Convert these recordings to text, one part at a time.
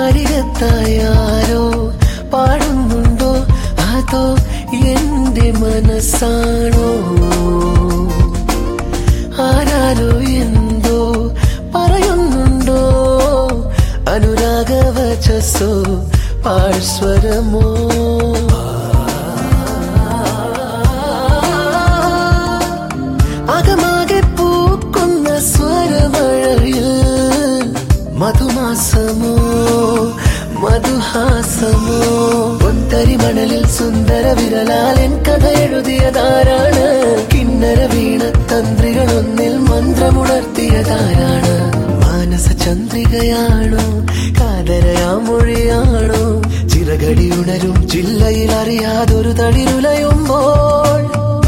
അരികത്തായാരോ പാടുന്നുണ്ടോ അതോ എന്റെ മനസ്സാണോ? ആരാരോ എന്തോ പറയുന്നുണ്ടോ അനുരാഗവചസ്സോ പാഴ്സ്വരമോ? അകമാകെ പൂക്കുന്ന സ്വരമഴയിൽ മധുമാസമോ മധുഹാസമോ? പൊന്തരിമണലിൽ സുന്ദര വിരലാലൻ കഥ എഴുതിയതാരാണ്? കിന്നര വീണ തന്ത്രികളൊന്നിൽ മന്ത്രമുണർത്തിയതാരാണ്? മാനസ ചന്ദ്രികയാണോ കാതരയാമൊഴിയാണോ? ചിറകടി ഉണരും ജില്ലയിൽ അറിയാതൊരു തളിരുലയുമ്പോൾ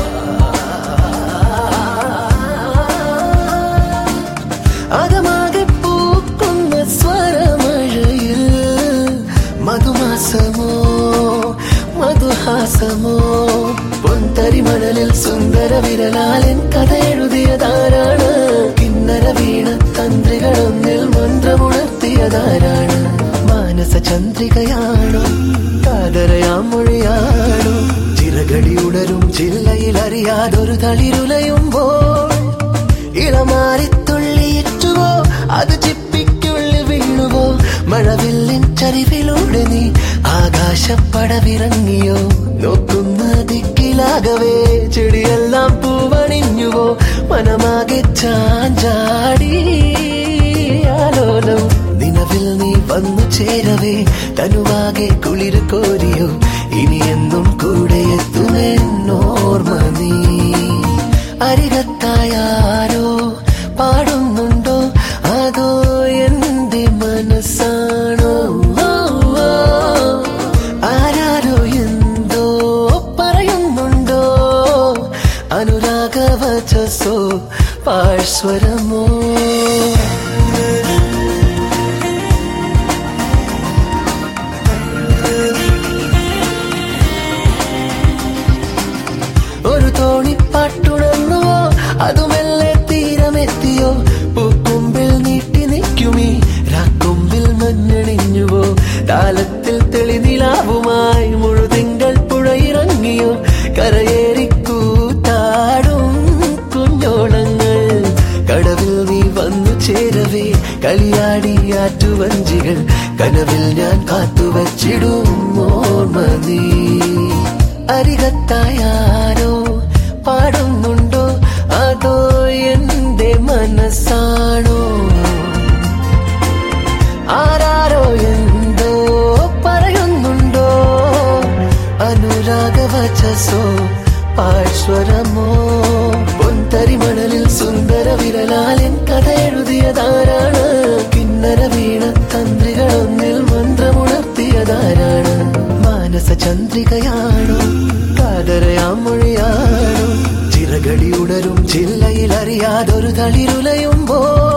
അകമാകെ പൂക്കുന്ന സ്വരമഴയിൽ മധുമാസമോ മധുഹാസമോ? പൊന്തരിമണലിൽ സുന്ദര വിരലാലൻ കഥ എഴുതിയതാരാണ്? കിന്നര വീണ തന്ത്രികളൊന്നിൽ മന്ത്രമുണർത്തിയതാരാണ്? മാനസ ചന്ദ്രികയാണോ കാതരയാമൊഴിയാണോ? ചിറകടി ഉണരും ജില്ലയിൽ അറിയാതൊരു തളിരുലയുമ്പോൾ ഇളമാരിത്തുള്ളിയിട്ടുവോ അത് ചിപ്പിക്കുള്ളിൽ വീണുവോ? മഴവില്ലിൻ ചരിവിലൂടെ നീ ആകാശപ്പടവിറങ്ങിയോ? നോക്കുന്ന ദിക്കിലാകവേ ചെടിയെല്ലാം പൂവണിഞ്ഞുവോ? മനമാകെ ചാഞ്ചാടി ആലോലം നിലവിൽ നീ വന്നു ചേരവേ തനുവാകെ കുളിര് കോരിയോ? ഇനിയെന്നും കൂടെ എത്തുമെന്നോർമ്മ നീ. അരികത്തായാരോ പാടുന്നുണ്ടോ അതോ എന്റെ മനസ്സാണോ? ആരാരോ എന്തോ പറയുന്നുണ്ടോ അനുരാഗവചസ്സോ പാഴ്സ്വരമോ? ഒരു തോണിപ്പാട്ടുണർന്നുവോ അതുമെല്ലെ തീരമെത്തിയോ? പൂക്കൊമ്പിൽ നീട്ടി നിൽക്കുമീ രാക്കൊമ്പിൽ മഞ്ഞണിഞ്ഞുവോ? താലത്തിൽ തെളിനിലാവുമായി മുഴുതിങ്കൾ പുഴയിറങ്ങിയോ? കരയേറിക്കൂത്താടും കുഞ്ഞോളങ്ങൾ കടവിൽ നീ വന്നു ചേരവേ കളിയാടിയാറ്റുവഞ്ചികൾ കനവിൽ ഞാൻ കാത്തുവച്ചിടും ഓർമ്മ നീ. അരികത്തായാരോ പാടുന്നുണ്ടോ അതോ എന്റെ മനസ്സാണോ? ആരാരോ എന്തോ പറയുന്നുണ്ടോ അനുരാഗവചസ്സോ പാഴ്സ്വരമോ? പൊന്തരിമണലിൽ സുന്ദര വിരലാലൻ കഥ എഴുതിയതാരാണ്? കിന്നര വീണ തന്ത്രികളൊന്നിൽ മന്ത്രമുണർത്തിയതാരാണ്? മാനസ ചന്ദ്രികയാണോ കാതരയാമൊഴിയാണോ? ചിറകടി ഉണരും ജില്ലയിൽ അറിയാതൊരു തളിരുലയുമ്പോൾ